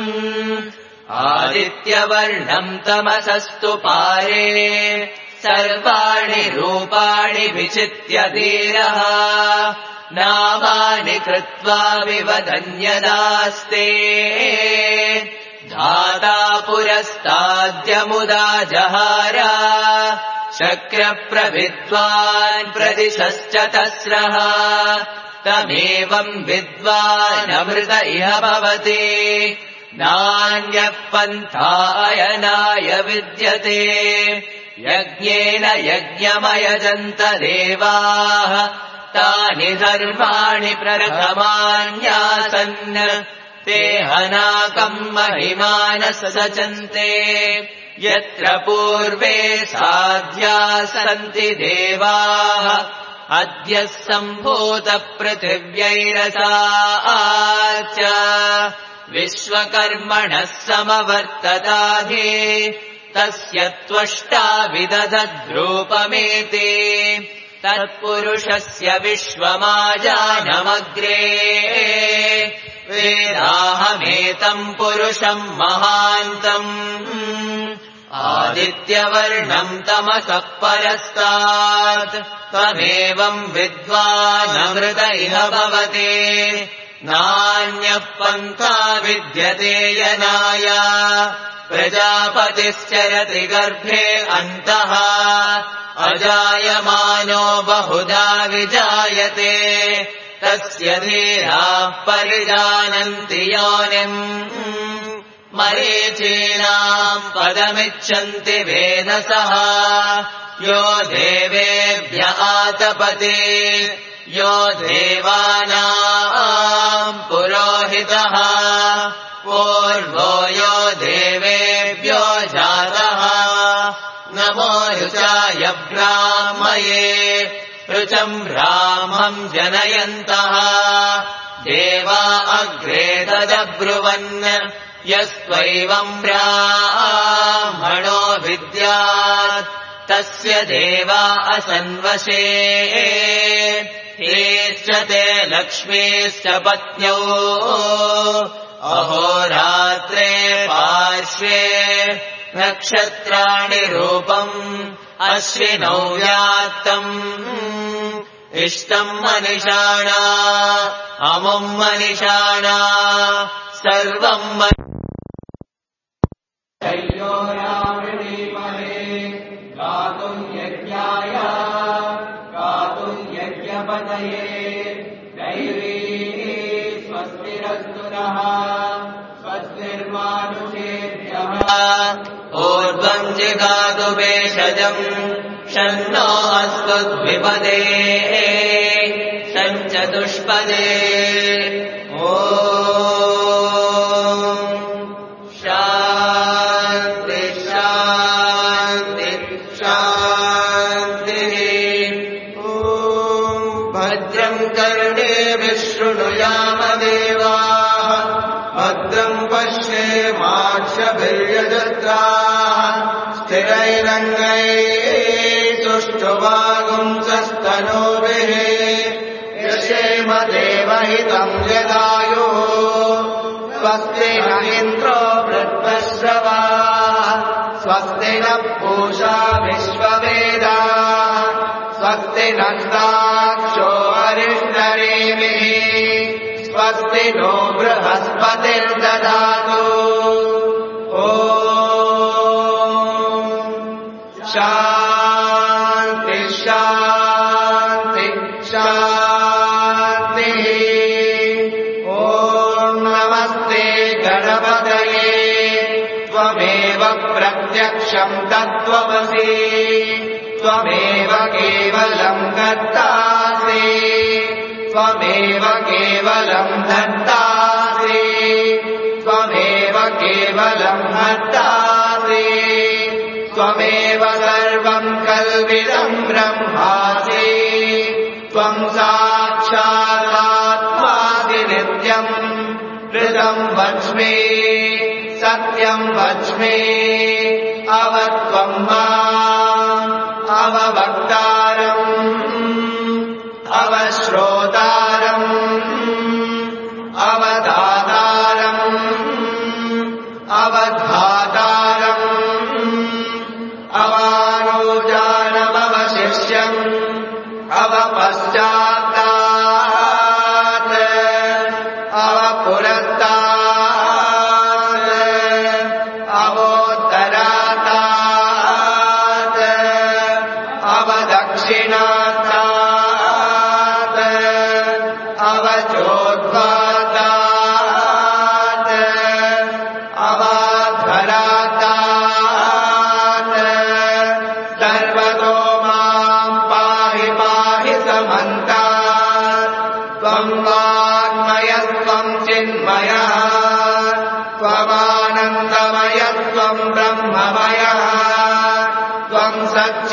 आदित्यवर्णम् तमसस्तु पारे सर्वाणि रूपाणि विचित्य धीरः नामानि कृत्वा विवदन्यदास्ते धाता पुरस्ताद्यमुदा जहार शक्रप्रविद्वान् प्रदिशश्च तस्रः तमेवम् विद्वानमृत इह भवति नान्यः पन्था अयनाय विद्यते यज्ञेन यज्ञमयजन्त देवाः तानि धर्माणि प्ररथमान्यासन् ते हनाकम् महिमानः सचन्ते यत्र पूर्वे साध्याः सन्ति देवाः अद्य सम्भूतपृथिव्यैरसाच्च विश्वकर्मणः समवर्तताधि तस्य त्वष्टा विदधद्रूपमेति तत्पुरुषस्य विश्वमाजानमग्रे वेदाहमेतम् पुरुषम् महान्तम् आदित्यवर्णम् तमसः परस्तात् तमेवम् विद्वानमृत इह भवति नान्यः पन्था विद्यते यनाय प्रजापतिश्चरति गर्भे अन्तः अजायमानो बहुधा विजायते तस्य धीराः परिजानन्ति योनिम् मरीचीनाम् पदमिच्छन्ति वेदसः यो देवेभ्य आतपते यो देवानाम् पुरोहितः पूर्वो यो देवेभ्यो जातः नमो युचाय ब्राह्मये ऋचम् ब्राह्मम् जनयन्तः देवा अग्रे तदब्रुवन् यस्त्वैवम् ब्राह्मणो विद्यात् तस्य देवा असन्वशे हेश्च ते लक्ष्मीश्च पत्न्यौ अहोरात्रे पार्श्वे नक्षत्राणि रूपम् अश्विनौ व्यात्तम् इष्टम् मनिषाणा अमुम् मनिषाणा सर्वम् गातुम् यज्ञाय गातुम् यज्ञपतये दैवी स्वस्तिरस्तु नः स्वस्तिर्मानुषेभ्यः ऊर्ध्वम् जिगातु भेषजम् शन्नो अस्मद्विपदे सञ्चतुष्पदे ओ शान्ति शान्ति शान्तिः ॐ भद्रम् कर्णेभिः शृणुयाम देवाः भद्रम् पश्येमाक्षभिर्यजत्राः स्थिरैरङ्गैः सुष्ठुवागुंसस्तनूभिः यशेम देवहितम् यदायुः स्वस्ति न इन्द्रो वृद्धश्रवाः स्वस्ति नः पूषा विश्ववेदाः स्वस्ति नस्ताक्षो अरिष्टनेमिः स्वस्ति नो बृहस्पतिर्दधातु ॐ शान्ति शान्ति शान्तिः ॐ नमस्ते गणपतये त्वमेव प्र प्रत्यक्षम् तत्त्वमसि त्वमेव केवलम् कर्तासि त्वमेव केवलम् धर्तासि त्वमेव केवलम् हर्तासि त्वमेव सर्वम् कल्विदम् ब्रह्मासि त्वम् साक्षादात्मासि नित्यम् ऋतम् वच्मि सत्यम् वच्मि अवत्वम् माम् अववक्तारम् अवश्रोतारम् अवदातारम् अवधातारम् अवारोजानमवशिष्यम् अवपश्चात्तात् अवपुरस्तात् अवोत्तरात् अवदक्षिणात् अवचोद्वातात् अवाधरात् सर्वतो माम् पाहि पाहि समन्तात् त्वम् वाङ्मयस्त्वम् चिन्मयः त्वमानन्दमयस्त्वम् ब्रह्ममयः त्वम्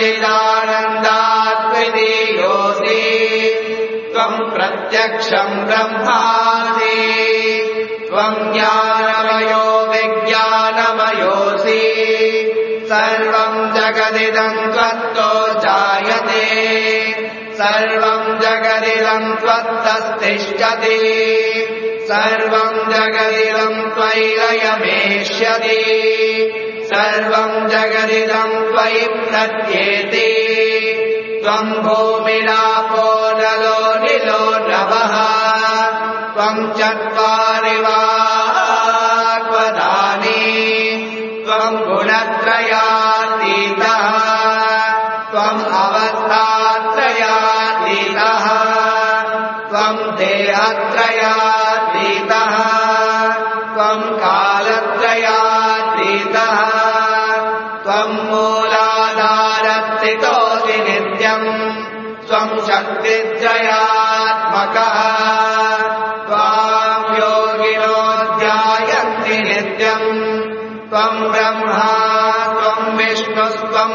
सच्चिदानन्दाद्वितीयोऽसि त्वम् प्रत्यक्षम् ब्रह्मासि त्वम् ज्ञानमयो विज्ञानमयोऽसि सर्वम् जगदिदम् त्वत्तो जायते सर्वम् जगदिदम् त्वत्तस्तिष्ठति सर्वम् जगदिदम् त्वयि लयमेष्यति सर्वम् जगदिदम् त्वयि प्रत्येति त्वम् भूमिरापो नलो निलो नभः त्वम् चत्वारि वाक्पदानि त्वम् गुणत्रयातीतः त्वम् अवस्थात्रयातीतः त्वम् देहत्रयातीतः त्वम् कालत्रयातीतः त्वम् मूलाधारस्थितोऽसि नित्यम् त्वम् शक्तित्रयात्मकः त्वाम् योगिनो ध्यायन्ति नित्यम् त्वम् ब्रह्मा त्वम् विष्णुस्त्वम्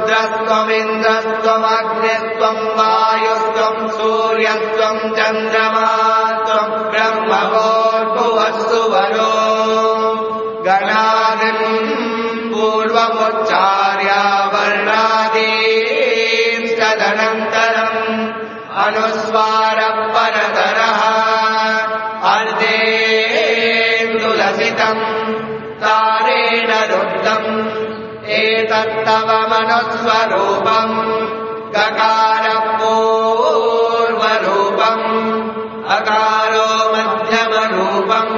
रुद्रस्त्वमिन्द्रस्त्वमग्निस्त्वम् वायुस्त्वम् सूर्यस्त्वम् चन्द्रमा त्वम् ब्रह्मभूर्भुवस्सु वरो गणादिम् पूर्वमुच्चार्य वर्णादीम् तदनन्तरम् अनुस्वारः परतरः अर्धेन्दुलसितम् तारेण रुद्धम् एतत्तव मनुस्वरूपम् गकारपूर्वरूपम् अकारो मध्यमरूपम्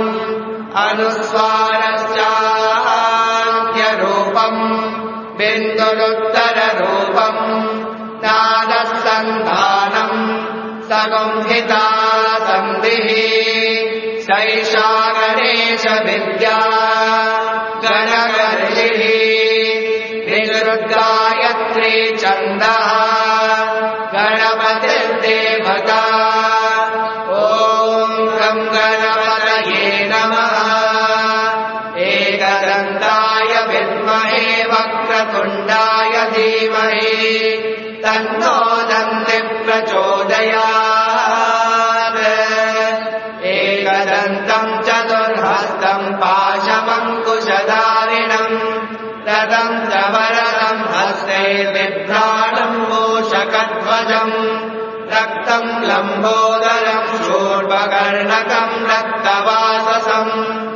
अनुस्वारश्चान्त्यरूपम् बिन्दुरुत्तररूपम् नादसन्धानम् सगुंहिता सन्धिः सैषा गणेशविद्या गणगर्हिः निरुद्गायत्री छन्दः गणपतिर्देवता ॐ गं गणपतये नमः एकदन्ताय विद्महे वक्रतुण्डाय धीमहि तन्नो दन्ति प्रचोदयात् एकदन्तम् चतुर्हस्तम् पाशमङ्कुशधारिणम् रथम् प्रवरदम् हस्ते बिभ्राणम् मूषकध्वजम् रक्तम् लम्बोदरम् शूर्पकर्णकम् रक्तवाससम्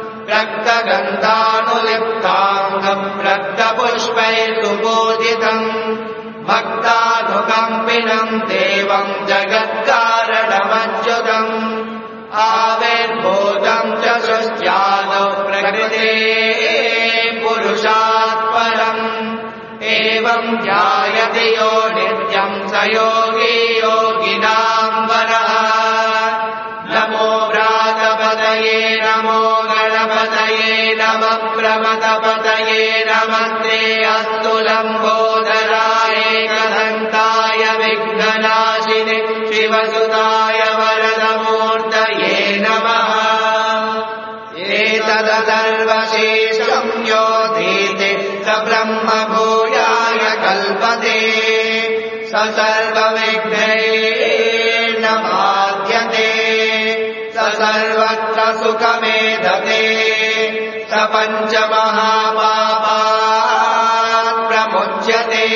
रक्तगन्धानुलिप्ताङ्गम् रक्तपुष्पैः सुपूजितम् भक्तानुकम्पिनम् देवम् जगत्कारणमच्युतम् आविर्भूतम् च सृष्ट्यादौ प्रकृते पुरुषात् परम् एवम् ध्यायति यो नित्यम् स योगी योगिनाम् वरः नमो व्रातपतये नमो गणपतये नमः प्रमथपतये नमस्ते अस्तु लम्बोदराय एकदन्ताय विघ्ननाशिने शिवसुताय वरदमूर्तये नमः एतदसर्वशेषं योऽधीते स ब्रह्म भूयाय कल्पते स सर्वविघ्नैर्न बाध्यते स सर्वत्र सुखमेधते स पञ्चमहापापात् प्रमुच्यते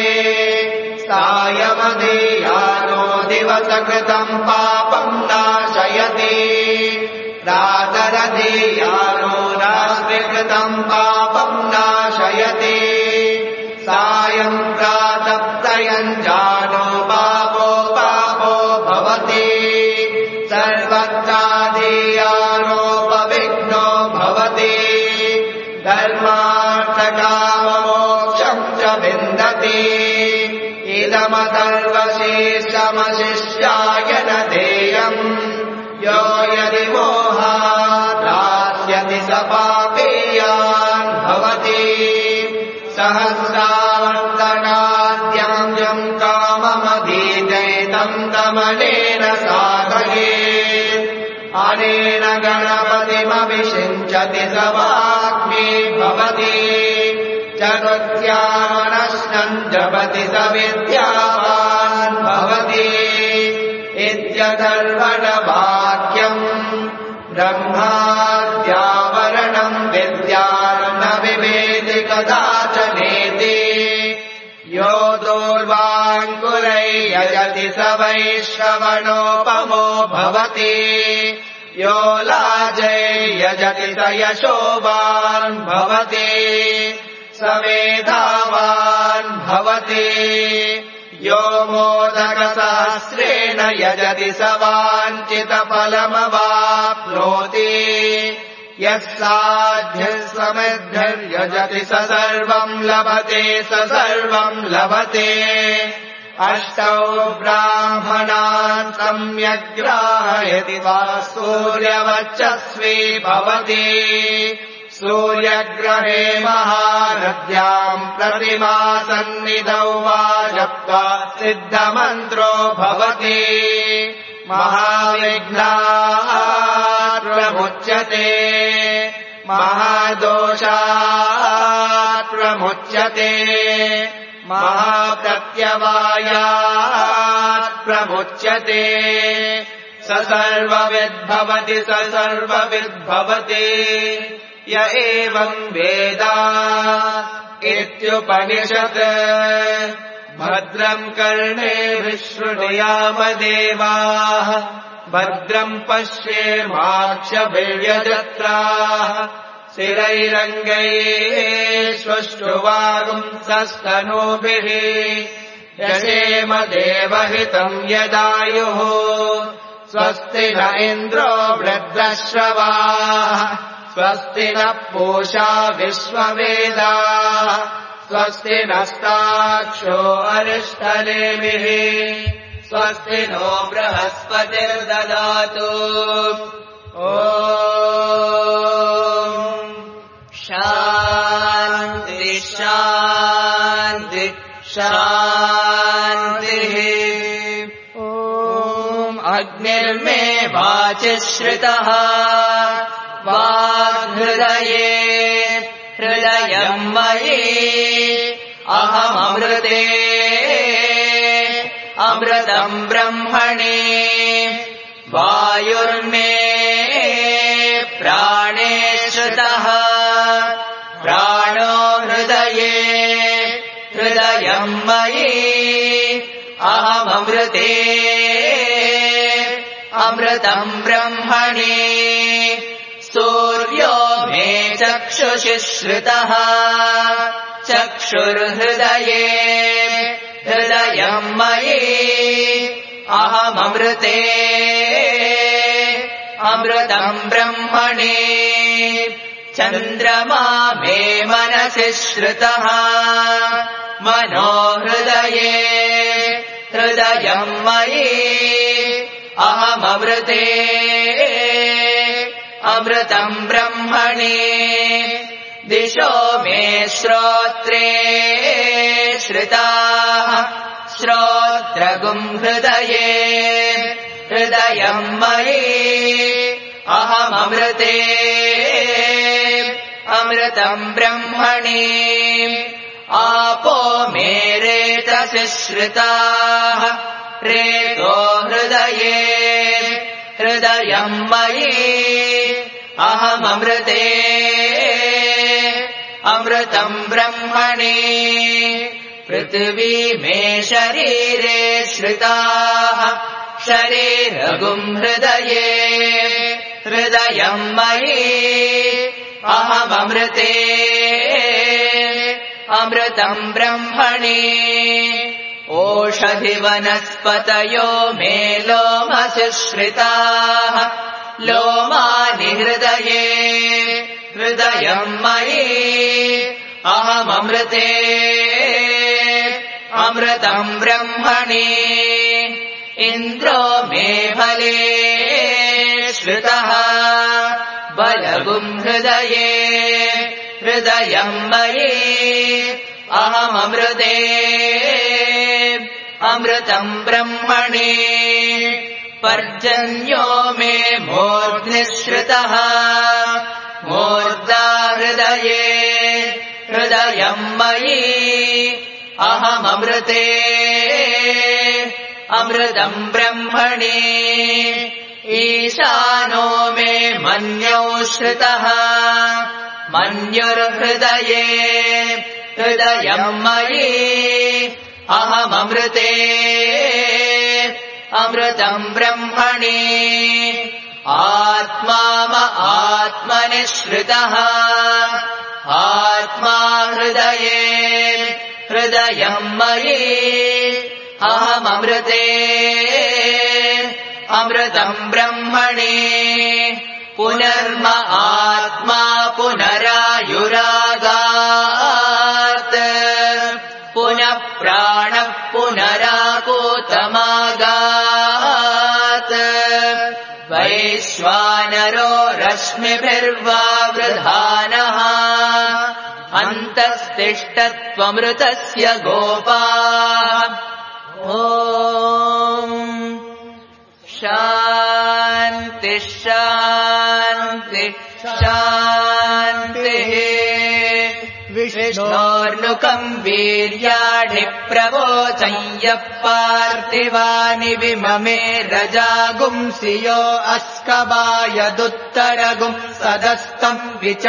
सायमधीयानो दिवसकृतं पापं नाशयति रातरधीयानो रात्रिकृतं पापं नाशयति सायं प्रातः प्रयञ्जानो पापो पापो भवति सर्वत्राधीयानोपविघ्नो भवति धर्मार्थकाममोक्षं च विन्दति इदमसर्वशेषमशिष्याय न देयम् यो यदि मोहात् दास्यति स पापेयान् भवति सहस्रावर्तनाद्यं काममधीतैतं तमनेन साधयेत् अनेन गणपतिमभिषिञ्चति स वाग्मी भवति चतुर्थ्यामनश्नं जपति स विद्यावान् भवति इत्यथर्वणवाक्यम् ब्रह्माद्यावरणं विद्यान्न विवेदि कदाचनेति यो दूर्वाङ्कुरै यजति स वैश्रवणोपमो भवति यो लाजै यजति स यशोवान् भवति स मेधावान् भवति यो मोदकसहस्रेण यजति स वाञ्छितफलमवाप्नोति यः साध्यः समृद्धिर्यजति स सर्वं लभते स सर्वं लभते अष्टौ ब्राह्मणान् सम्यग्राहयति वा सूर्यवर्चस्वी भवति सूर्यग्रहे महानद्याम् प्रतिमासन्निधौ वा जप्त्वा सिद्धमन्त्रो भवति महाविघ्नात् प्रमुच्यते महादोषात् प्रमुच्यते महाप्रत्यवायात् प्रमुच्यते स सर्वविद्भवति स सर्वविद्भवति य एवं वेद इत्युपनिषत् भद्रं कर्णेभिः शृणुयाम देवाः भद्रं पश्येमाक्षभिर्यजत्राः स्थिरैरङ्गैश्वश्रुवागुंसस्तनूभिः यशेम देवहितं यदायुः स्वस्ति न इन्द्रो वृद्धश्रवाः स्वस्ति नः पूषा विश्ववेदाः स्वस्ति नस्ताक्षो अरिष्टनेमिः स्वस्ति नो बृहस्पतिर्ददातु ॐ शान्ति शान्ति शान्तिः ॐ अग्निर्मे वाचि श्रितः वाग्हृदये हृदयं मयि अहममृते अमृतं ब्रह्मणि वायुर्मे प्राणे श्रुतः प्राणो हृदये हृदयं मयि अहममृते अमृतं ब्रह्मणि सूर्यो मे चक्षुषि श्रितः चक्षुर्हृदये हृदयं मयि अहममृते अमृतं ब्रह्मणि चन्द्रमा मे मनसि श्रुतः मनो हृदये हृदयं मयि अहममृते अमृतं ब्रह्मणि दिशो मे श्रोत्रे श्रिताः श्रोत्रगुम् हृदये हृदयम् मयि अहममृते अमृतम् ब्रह्मणि आपो मे रेतसि श्रिताः रेतो हृदये हृदयम् मयि अहममृते अमृतम् ब्रह्मणि पृथिवी मे शरीरे श्रिताः शरीरगुम् हृदये हृदयम् मयि अहममृते अमृतम् ब्रह्मणि ओषधिवनस्पतयो मे लोमसि श्रिताः लोमानि हृदये हृदयम् मयि अहममृते अमृतम् ब्रह्मणि इन्द्रो मे बले श्रितः बलगुम् हृदये हृदयम् मयि अहममृते अमृतम् ब्रह्मणि पर्जन्यो मे मूर्ध्निश्रितः मूर्धा हृदये हृदयम् मयि अहममृते अमृतम् ब्रह्मणि ईशानो मे मन्यौ श्रितः मन्युर्हृदये हृदयम् मयि अहममृते अमृतम् ब्रह्मणि आत्मा म आत्मनि श्रितः आत्मा हृदये हृदयम् मयि अहममृते अमृतम् ब्रह्मणि पुनर्म आत्मा पुनरायुरागात् पुनः प्राणः पुनराकूतमागात् वैश्वानरो रश्मिभिर्वावृधानः अन्तस्तिष्ठत्वमृतस्य गोपा ॐ शान्ति शान्ति शान्तिः विष्णोर्नुकम् वीर्याणि प्रवोचय्यः पार्थिवानि विममे रजागुंसि यो अस्कबायदुत्तरगुम् सदस्तम्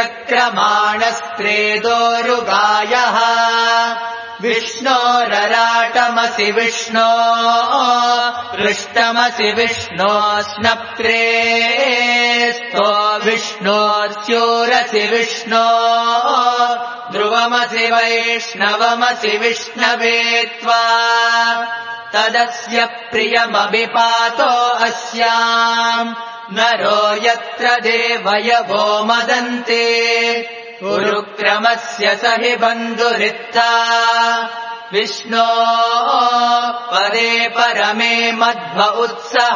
विचक्रमाणस्त्रेदोरुगायः विष्णोरराटमसि विष्णो पृष्टमसि विष्णो स्नप्त्रेस्तो विष्णोर्स्योरसि विष्णो ध्रुवमसि वैष्णवमसि विष्णवे त्वा तदस्य प्रियमभिपातो अस्याम् नरो यत्र देवयवो मदन्ते उरुक्रमस्य स हि बन्धुरित्था विष्णो पदे परमे मध्व उत्सः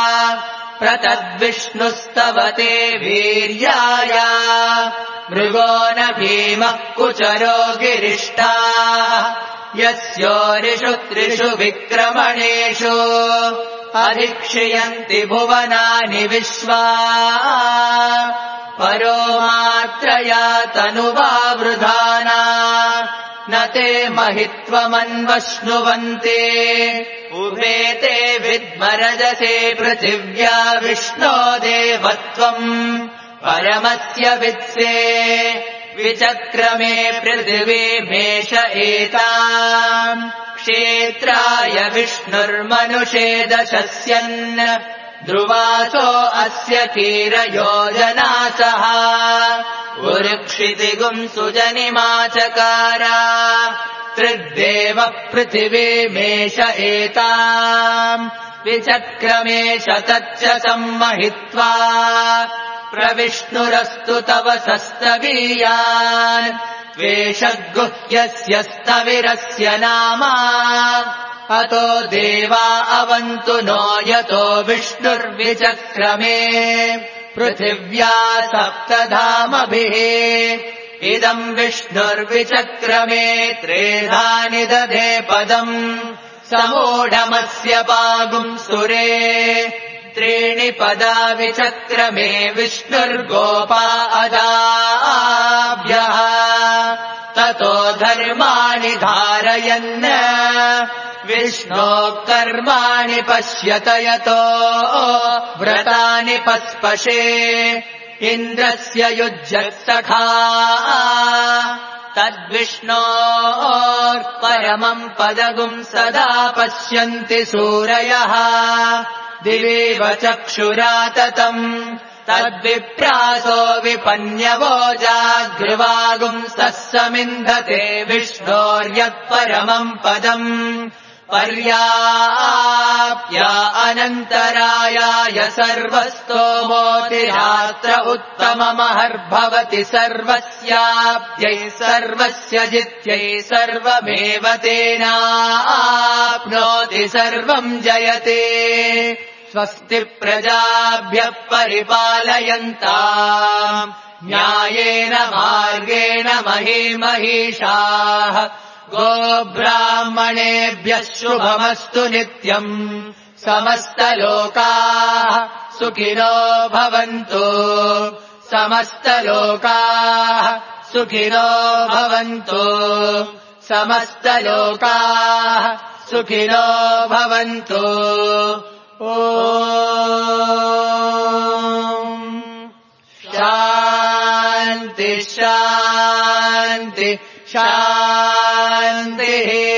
प्रतद्विष्णुस्तवते वीर्याय मृगो न भीमः कुचरो गिरिष्ठा यस्योरिषु त्रिषु विक्रमणेषु अधिक्षयन्ति भुवनानि विश्वा परो मात्रया तनुवावृधाना न ते महित्वमन्वश्नुवन्ते उभे ते विद्मरजसे पृथिव्या विष्णो देवत्वम् परमस्य वित्से विचक्रमे पृथिवीमेष एताम् क्षेत्राय विष्णुर्मनुषे दशस्यन् ध्रुवासो अस्य कीरयोजनासः उरुक्षितिगुम् सुजनिमाचकारा त्रिदेव पृथिवीमेष एताम् विचक्रमेष तच्च सम्महित्वा प्रविष्णुरस्तु तव सस्तवीयान् त्वेषद्गुह्यस्य स्तविरस्य नाम अतो देवा अवन्तु नो यतो विष्णुर्विचक्रमे पृथिव्या सप्तधामभिः इदम् विष्णुर्विचक्रमे त्रेधानि दधे पदम् समूढमस्य पागुम् सुरे त्रीणि पदा विचक्रमे विष्णुर्गोपा अदाभ्यः ततो धर्माणि धारयन् विष्णोः कर्माणि पश्यत यतो व्रतानि पस्पशे इन्द्रस्य युज्यत्सखा तद्विष्णोर्परमम् पदगुम् सदा पश्यन्ति सूरयः दिवेव चक्षुराततम् तद्विप्रासो विपन्यवो जागृवागुंस्तः समिन्धते विष्णोर्यत्परमम् पदम् पर्याप्य अनन्तरायाय सर्वस्तोमोतिरात्र उत्तममहर्भवति सर्वस्याप्त्यै सर्वस्य जित्यै सर्वमेव तेनाप्नोति सर्वम् जयते स्वस्ति प्रजाभ्यः परिपालयन्ताम् न्यायेन मार्गेण महीमहीषाः गोब्राह्मणेभ्यः शुभमस्तु नित्यम् समस्तलोकाः सुखिनो भवन्तु समस्तलोकाः सुखिनो भवन्तु समस्तलोकाः सुखिनो भवन्तु ॐ शान्ति शान्ति शान्तिः